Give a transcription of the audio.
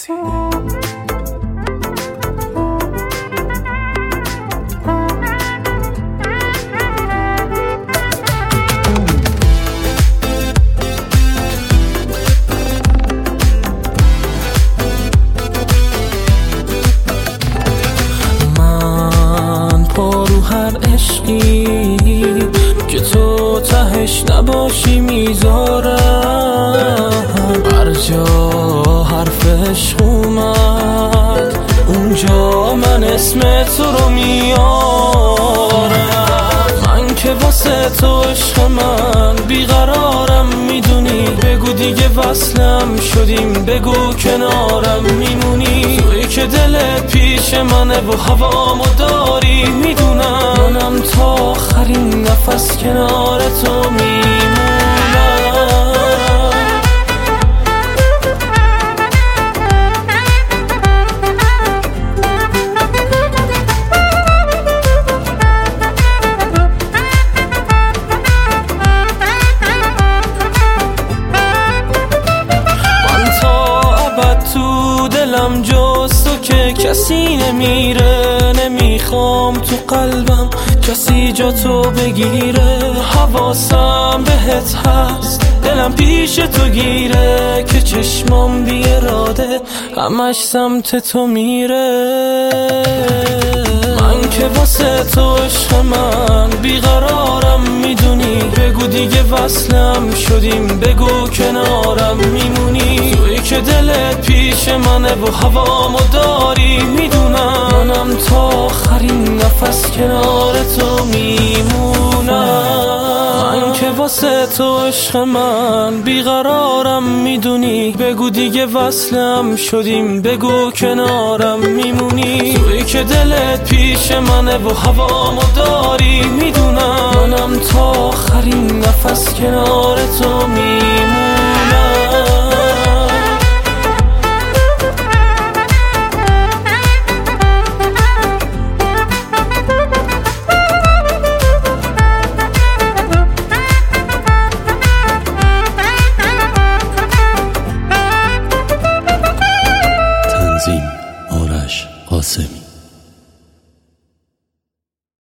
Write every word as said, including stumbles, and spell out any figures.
پارو هر عشقی که تو تهش نباشی میذارم، هر جا حرف عشق اومد اونجا من اسم تو رو میارم. من که واسه تو عشق من بیقرارم میدونی، بگو دیگه وصلم شدیم، بگو کنارم میمونی. توی که دل پیش منه و هوامو داری میدونم، منم تا آخرین نفس کنار تو میمونم. تو دلم جز تو که کسی نمیره، نمیخوام تو قلبم کسی جا تو بگیره. حواسم بهت هست، دلم پیش تو گیره، که چشمام بی اراده همش سمت تو میره. من که واسه تو عشق من بیقرارم میدونی، بگو دیگه وصلم شدیم، بگو کنارم میمونی. توی که دلت پیش منه و هوامو داری میدونم، منم تا آخرین نفس کنار تو میمونم. من که واسه تو عشق من بیقرارم میدونی، بگو دیگه وصلم شدیم، بگو کنارم میمونی. توی که دلت پیش منه و هوامو داری میدونم، منم تا آخرین نفس کنار